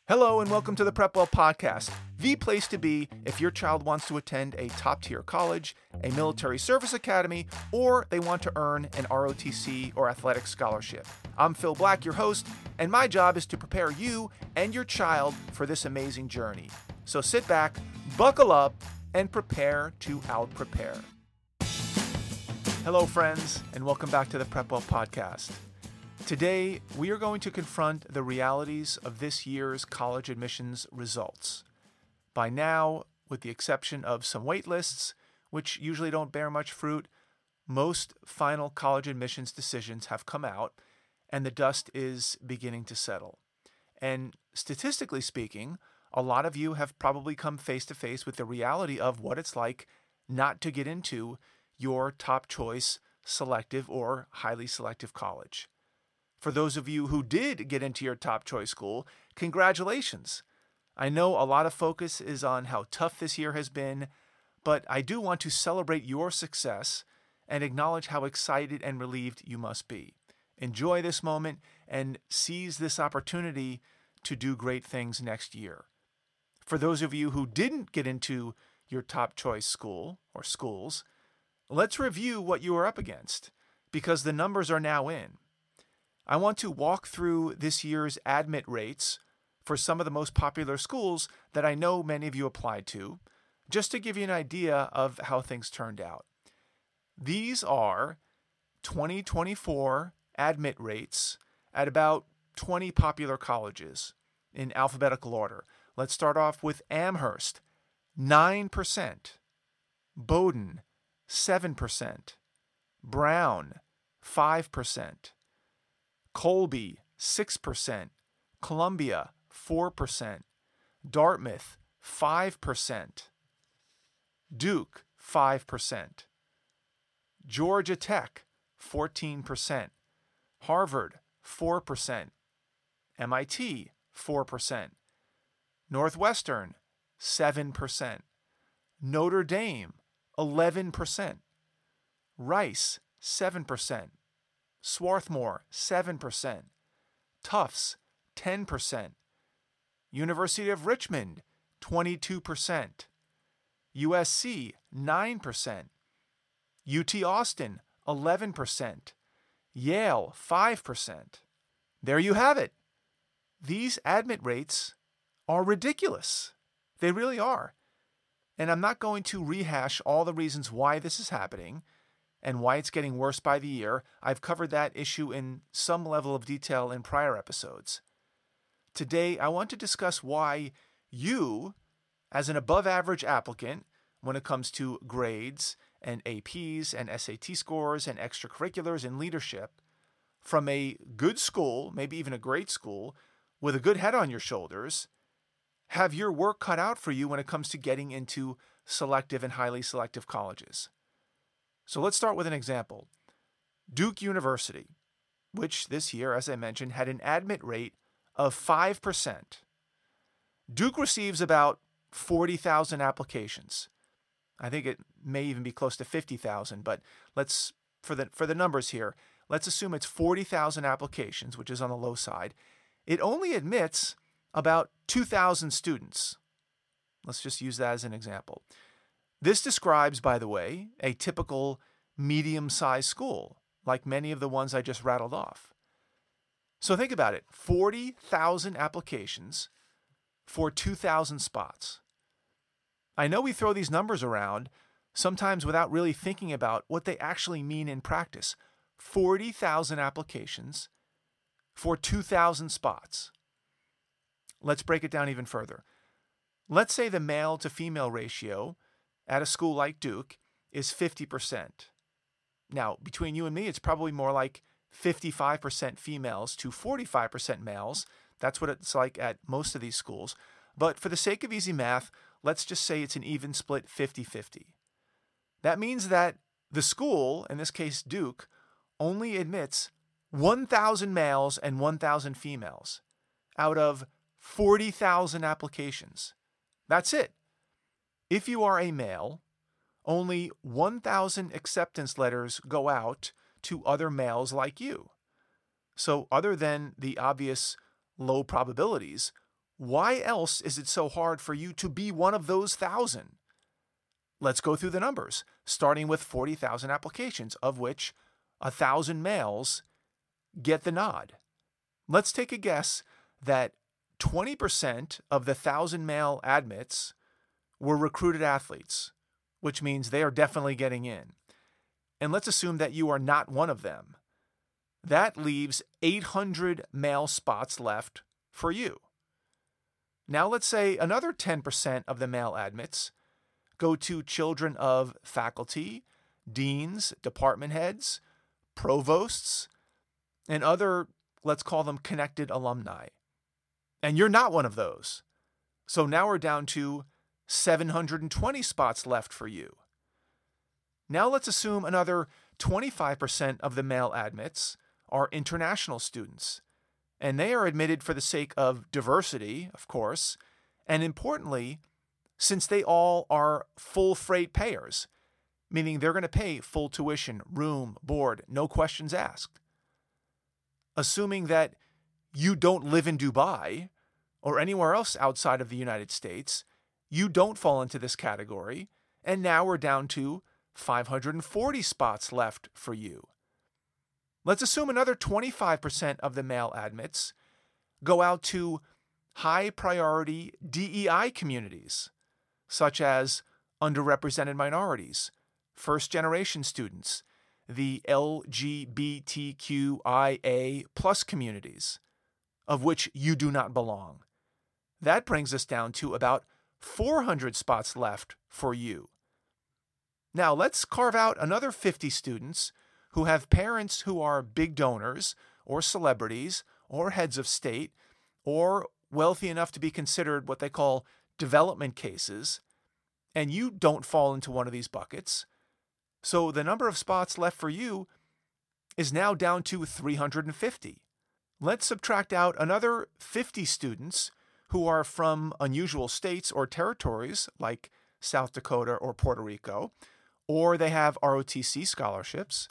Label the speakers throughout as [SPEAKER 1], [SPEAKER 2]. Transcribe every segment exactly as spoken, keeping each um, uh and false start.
[SPEAKER 1] Hello and welcome to the PrepWell Podcast, the place to be if your child wants to attend a top-tier college, a military service academy, or they want to earn an R O T C or athletic scholarship. I'm Phil Black, your host, and my job is to prepare you and your child for this amazing journey. So sit back, buckle up, and prepare to out-prepare. Hello, friends, and welcome back to the PrepWell Podcast. Today, we are going to confront the realities of this year's college admissions results. By now, with the exception of some wait lists, which usually don't bear much fruit, most final college admissions decisions have come out, and the dust is beginning to settle. And statistically speaking, a lot of you have probably come face to face with the reality of what it's like not to get into your top choice selective or highly selective college. For those of you who did get into your top choice school, congratulations. I know a lot of focus is on how tough this year has been, but I do want to celebrate your success and acknowledge how excited and relieved you must be. Enjoy this moment and seize this opportunity to do great things next year. For those of you who didn't get into your top choice school or schools, let's review what you are up against, because the numbers are now in. I want to walk through this year's admit rates for some of the most popular schools that I know many of you applied to, just to give you an idea of how things turned out. These are twenty twenty-four admit rates at about twenty popular colleges in alphabetical order. Let's start off with Amherst, nine percent. Bowdoin, seven percent. Brown, five percent. Colby, six percent. Columbia, four percent. Dartmouth, five percent. Duke, five percent. Georgia Tech, fourteen percent. Harvard, four percent. M I T, four percent. Northwestern, seven percent. Notre Dame, eleven percent. Rice, seven percent. Swarthmore, seven percent. Tufts, ten percent. University of Richmond, twenty-two percent. U S C, nine percent. U T Austin, eleven percent. Yale, five percent. There you have it. These admit rates are ridiculous. They really are. And I'm not going to rehash all the reasons why this is happening and why it's getting worse by the year. I've covered that issue in some level of detail in prior episodes. Today, I want to discuss why you, as an above-average applicant, when it comes to grades and A Ps and S A T scores and extracurriculars and leadership, from a good school, maybe even a great school, with a good head on your shoulders, have your work cut out for you when it comes to getting into selective and highly selective colleges. So let's start with an example. Duke University, which this year, as I mentioned, had an admit rate of five percent. Duke receives about forty thousand applications. I think it may even be close to fifty thousand, but let's, for the, for the numbers here, let's assume it's forty thousand applications, which is on the low side. It only admits about two thousand students. Let's just use that as an example. This describes, by the way, a typical medium-sized school, like many of the ones I just rattled off. So think about it, forty thousand applications for two thousand spots. I know we throw these numbers around, sometimes without really thinking about what they actually mean in practice. forty thousand applications for two thousand spots. Let's break it down even further. Let's say the male to female ratio at a school like Duke is fifty percent. Now, between you and me, it's probably more like fifty-five percent females to forty-five percent males. That's what it's like at most of these schools. But for the sake of easy math, let's just say it's an even split fifty-fifty. That means that the school, in this case Duke, only admits one thousand males and one thousand females out of forty thousand applications. That's it. If you are a male, only one thousand acceptance letters go out to other males like you. So other than the obvious low probabilities, why else is it so hard for you to be one of those thousand? Let's go through the numbers, starting with forty thousand applications, of which one thousand males get the nod. Let's take a guess that twenty percent of the one thousand male admits were recruited athletes, which means they are definitely getting in. And let's assume that you are not one of them. That leaves eight hundred male spots left for you. Now let's say another ten percent of the male admits go to children of faculty, deans, department heads, provosts, and other, let's call them connected alumni. And you're not one of those. So now we're down to seven hundred twenty spots left for you. Now let's assume another twenty-five percent of the male admits are international students, and they are admitted for the sake of diversity, of course, and importantly, since they all are full freight payers, meaning they're going to pay full tuition, room, board, no questions asked. Assuming that you don't live in Dubai or anywhere else outside of the United States, you don't fall into this category, and now we're down to five hundred forty spots left for you. Let's assume another twenty-five percent of the male admits go out to high-priority D E I communities, such as underrepresented minorities, first-generation students, the L G B T Q I A plus communities, of which you do not belong. That brings us down to about four hundred spots left for you. Now let's carve out another fifty students who have parents who are big donors or celebrities or heads of state or wealthy enough to be considered what they call development cases, and you don't fall into one of these buckets. So the number of spots left for you is now down to three hundred fifty. Let's subtract out another fifty students who are from unusual states or territories like South Dakota or Puerto Rico, or they have R O T C scholarships,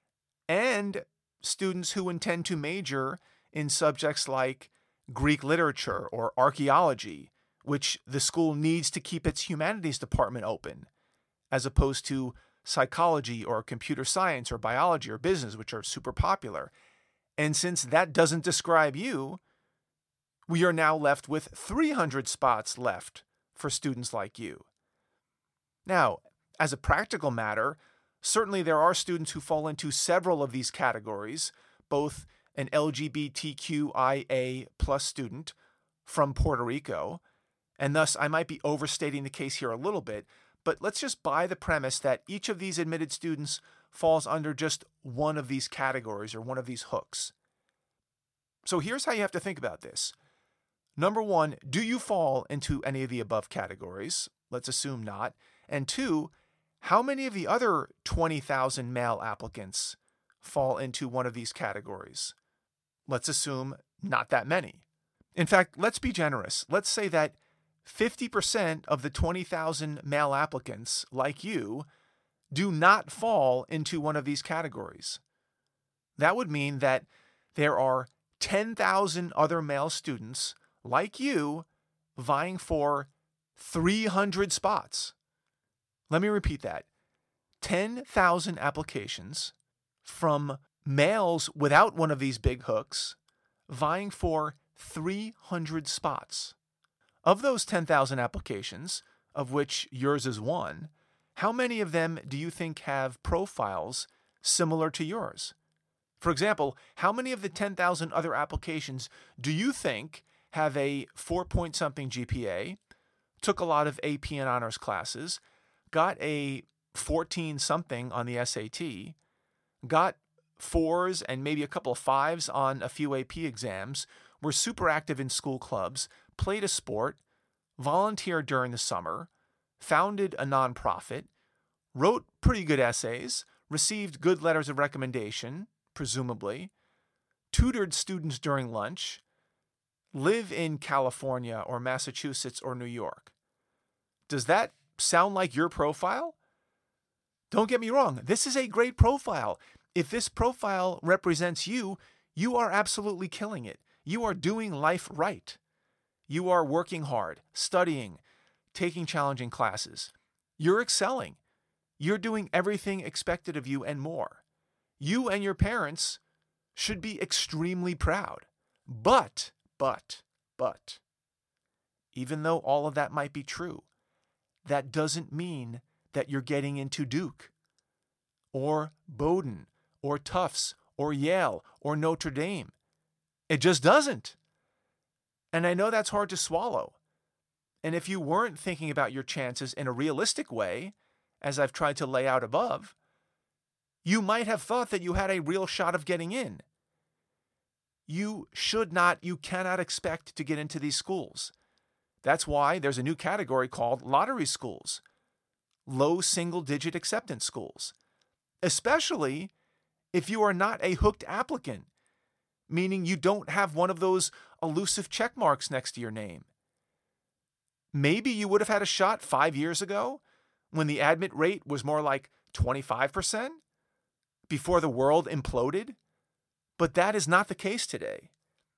[SPEAKER 1] and students who intend to major in subjects like Greek literature or archaeology, which the school needs to keep its humanities department open, as opposed to psychology or computer science or biology or business, which are super popular. And since that doesn't describe you, we are now left with three hundred spots left for students like you. Now, as a practical matter, certainly there are students who fall into several of these categories, both an L G B T Q I A plus student from Puerto Rico, and thus I might be overstating the case here a little bit, but let's just buy the premise that each of these admitted students falls under just one of these categories or one of these hooks. So here's how you have to think about this. Number one, do you fall into any of the above categories? Let's assume not. And two, how many of the other twenty thousand male applicants fall into one of these categories? Let's assume not that many. In fact, let's be generous. Let's say that fifty percent of the twenty thousand male applicants, like you, do not fall into one of these categories. That would mean that there are ten thousand other male students, like you, vying for three hundred spots. Let me repeat that. ten thousand applications from males without one of these big hooks vying for three hundred spots. Of those ten thousand applications, of which yours is one, how many of them do you think have profiles similar to yours? For example, how many of the ten thousand other applications do you think have a four-point-something G P A, took a lot of A P and honors classes, got a fourteen-something on the S A T, got fours and maybe a couple of fives on a few A P exams, were super active in school clubs, played a sport, volunteered during the summer, founded a nonprofit, wrote pretty good essays, received good letters of recommendation, presumably, tutored students during lunch, live in California or Massachusetts or New York? Does that sound like your profile? Don't get me wrong, this is a great profile. If this profile represents you, you are absolutely killing it. You are doing life right. You are working hard, studying, taking challenging classes. You're excelling. You're doing everything expected of you and more. You and your parents should be extremely proud. But, but, but, even though all of that might be true, that doesn't mean that you're getting into Duke or Bowdoin or Tufts or Yale or Notre Dame. It just doesn't. And I know that's hard to swallow. And if you weren't thinking about your chances in a realistic way, as I've tried to lay out above, you might have thought that you had a real shot of getting in. You should not, you cannot expect to get into these schools. That's why there's a new category called lottery schools, low single-digit acceptance schools, especially if you are not a hooked applicant, meaning you don't have one of those elusive check marks next to your name. Maybe you would have had a shot five years ago when the admit rate was more like twenty-five percent before the world imploded, but that is not the case today.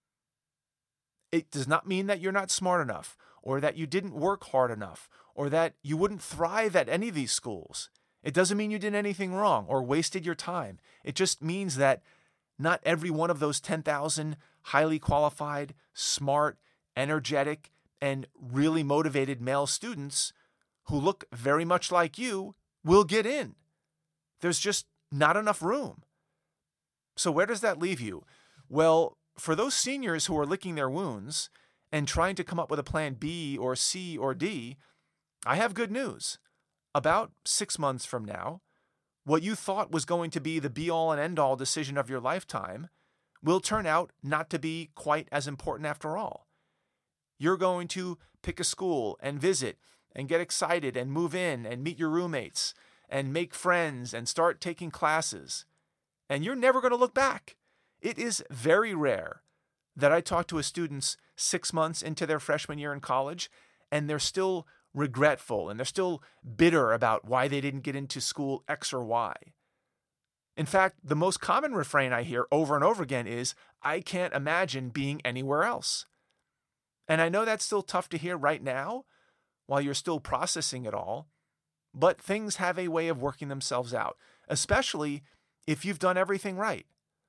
[SPEAKER 1] It does not mean that you're not smart enough or that you didn't work hard enough or that you wouldn't thrive at any of these schools. It doesn't mean you did anything wrong or wasted your time. It just means that not every one of those ten thousand highly qualified, smart, energetic, and really motivated male students who look very much like you will get in. There's just not enough room. So where does that leave you? Well, for those seniors who are licking their wounds and trying to come up with a plan B or C or D, I have good news. About six months from now, what you thought was going to be the be-all and end-all decision of your lifetime will turn out not to be quite as important after all. You're going to pick a school and visit and get excited and move in and meet your roommates and make friends and start taking classes. And you're never going to look back. It is very rare that I talk to a students six months into their freshman year in college and they're still regretful and they're still bitter about why they didn't get into school X or Y. In fact, the most common refrain I hear over and over again is, I can't imagine being anywhere else. And I know that's still tough to hear right now while you're still processing it all, but things have a way of working themselves out, especially if you've done everything right.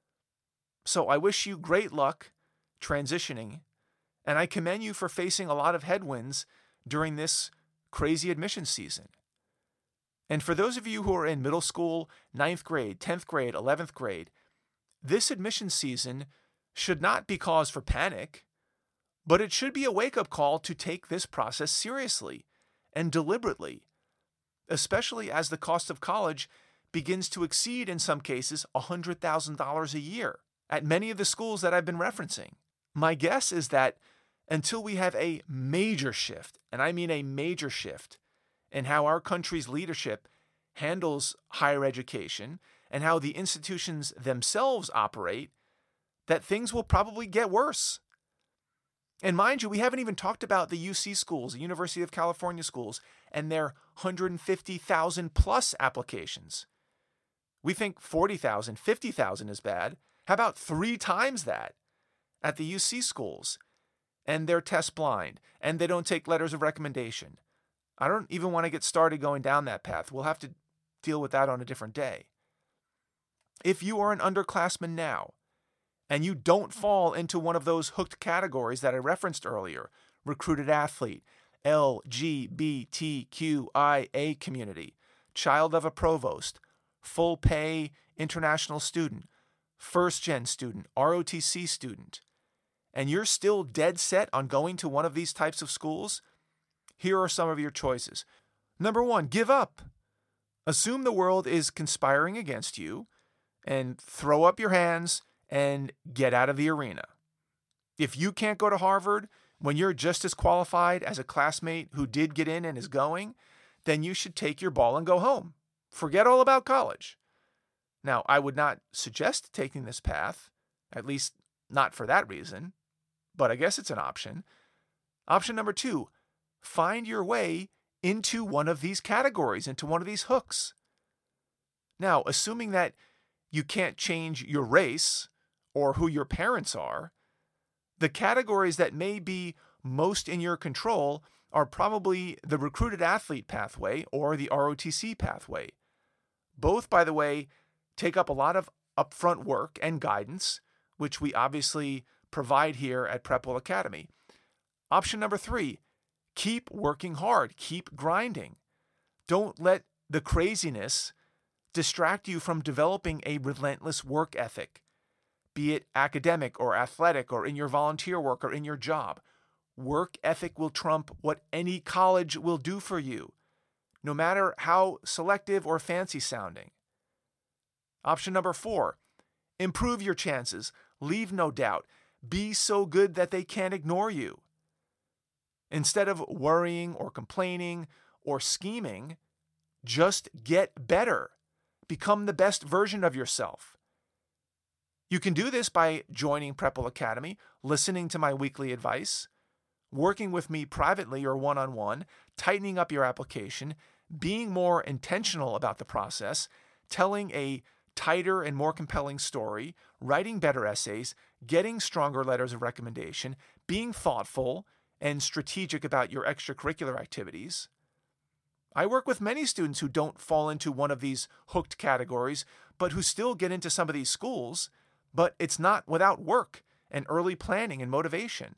[SPEAKER 1] So I wish you great luck transitioning, and I commend you for facing a lot of headwinds during this crazy admission season. And for those of you who are in middle school, ninth grade, tenth grade, eleventh grade, this admission season should not be cause for panic, but it should be a wake-up call to take this process seriously and deliberately, especially as the cost of college begins to exceed, in some cases, one hundred thousand dollars a year at many of the schools that I've been referencing. My guess is that until we have a major shift, and I mean a major shift, in how our country's leadership handles higher education and how the institutions themselves operate, that things will probably get worse. And mind you, we haven't even talked about the U C schools, the University of California schools, and their one hundred fifty thousand plus applications. We think forty thousand, fifty thousand is bad. How about three times that at the U C schools? And they're test blind, and they don't take letters of recommendation. I don't even want to get started going down that path. We'll have to deal with that on a different day. If you are an underclassman now, and you don't fall into one of those hooked categories that I referenced earlier, recruited athlete, L G B T Q I A community, child of a provost, full pay international student, first-gen student, R O T C student, and you're still dead set on going to one of these types of schools, here are some of your choices. Number one, give up. Assume the world is conspiring against you and throw up your hands and get out of the arena. If you can't go to Harvard when you're just as qualified as a classmate who did get in and is going, then you should take your ball and go home. Forget all about college. Now, I would not suggest taking this path, at least not for that reason, but I guess it's an option. Option number two, find your way into one of these categories, into one of these hooks. Now, assuming that you can't change your race or who your parents are, the categories that may be most in your control are probably the recruited athlete pathway or the R O T C pathway. Both, by the way, take up a lot of upfront work and guidance, which we obviously provide here at Prepwell Academy. Option number three, keep working hard, keep grinding. Don't let the craziness distract you from developing a relentless work ethic, be it academic or athletic or in your volunteer work or in your job. Work ethic will trump what any college will do for you, no matter how selective or fancy sounding. Option number four, improve your chances, leave no doubt, be so good that they can't ignore you. Instead of worrying or complaining or scheming, just get better. Become the best version of yourself. You can do this by joining Prepwell Academy, listening to my weekly advice, working with me privately or one-on-one, tightening up your application, being more intentional about the process, telling a tighter and more compelling story, writing better essays, getting stronger letters of recommendation, being thoughtful and strategic about your extracurricular activities. I work with many students who don't fall into one of these hooked categories, but who still get into some of these schools, but it's not without work and early planning and motivation.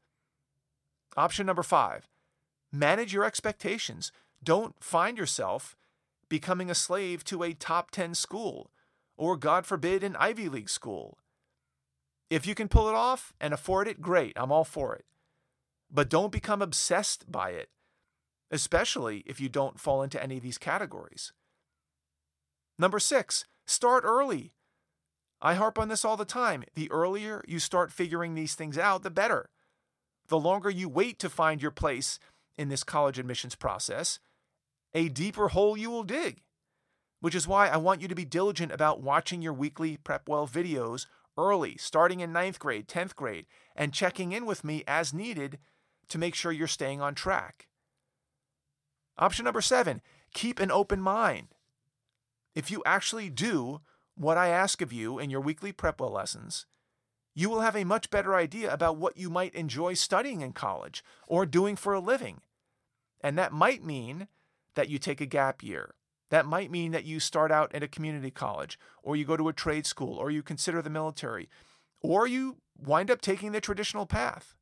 [SPEAKER 1] Option number five, manage your expectations. Don't find yourself becoming a slave to a top ten school or, God forbid, an Ivy League school. If you can pull it off and afford it, great, I'm all for it. But don't become obsessed by it, especially if you don't fall into any of these categories. Number six, start early. I harp on this all the time. The earlier you start figuring these things out, the better. The longer you wait to find your place in this college admissions process, a deeper hole you will dig. Which is why I want you to be diligent about watching your weekly Prepwell videos early, starting in ninth grade, tenth grade, and checking in with me as needed to make sure you're staying on track. Option number seven, keep an open mind. If you actually do what I ask of you in your weekly Prepwell lessons, you will have a much better idea about what you might enjoy studying in college or doing for a living. And that might mean that you take a gap year. That might mean that you start out at a community college, or you go to a trade school, or you consider the military, or you wind up taking the traditional path.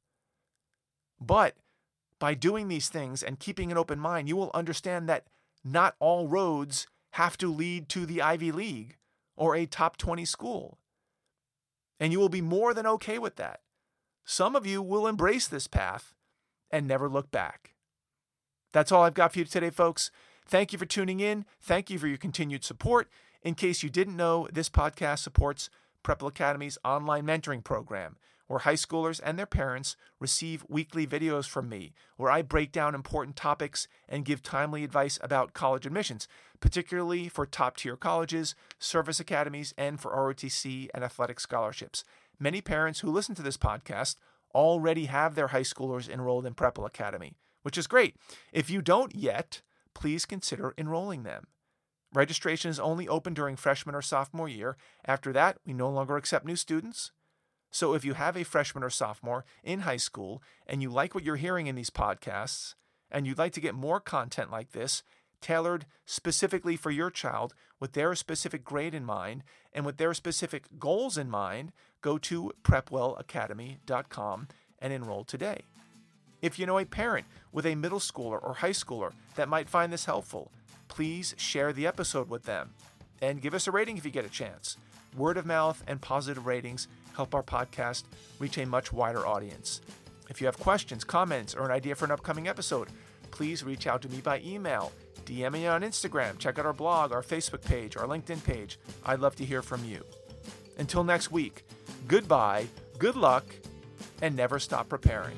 [SPEAKER 1] But by doing these things and keeping an open mind, you will understand that not all roads have to lead to the Ivy League or a top twenty school. And you will be more than okay with that. Some of you will embrace this path and never look back. That's all I've got for you today, folks. Thank you for tuning in. Thank you for your continued support. In case you didn't know, this podcast supports Prepwell Academy's online mentoring program, where high schoolers and their parents receive weekly videos from me, where I break down important topics and give timely advice about college admissions, particularly for top-tier colleges, service academies, and for R O T C and athletic scholarships. Many parents who listen to this podcast already have their high schoolers enrolled in Prepwell Academy, which is great. If you don't yet, please consider enrolling them. Registration is only open during freshman or sophomore year. After that, we no longer accept new students. So if you have a freshman or sophomore in high school and you like what you're hearing in these podcasts and you'd like to get more content like this, tailored specifically for your child with their specific grade in mind and with their specific goals in mind, go to prepwell academy dot com and enroll today. If you know a parent with a middle schooler or high schooler that might find this helpful, please share the episode with them and give us a rating if you get a chance. Word of mouth and positive ratings help our podcast reach a much wider audience. If you have questions, comments, or an idea for an upcoming episode, please reach out to me by email, D M me on Instagram, check out our blog, our Facebook page, our LinkedIn page. I'd love to hear from you. Until next week, goodbye, good luck, and never stop preparing.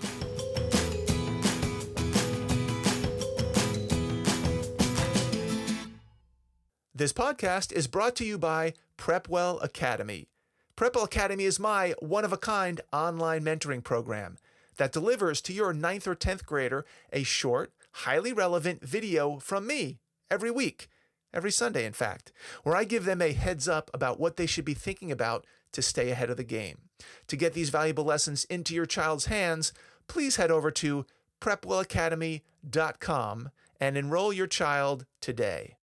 [SPEAKER 1] This podcast is brought to you by Prepwell Academy. Prepwell Academy is my one-of-a-kind online mentoring program that delivers to your ninth or tenth grader a short, highly relevant video from me every week, every Sunday, in fact, where I give them a heads up about what they should be thinking about to stay ahead of the game. To get these valuable lessons into your child's hands, please head over to prep well academy dot com and enroll your child today.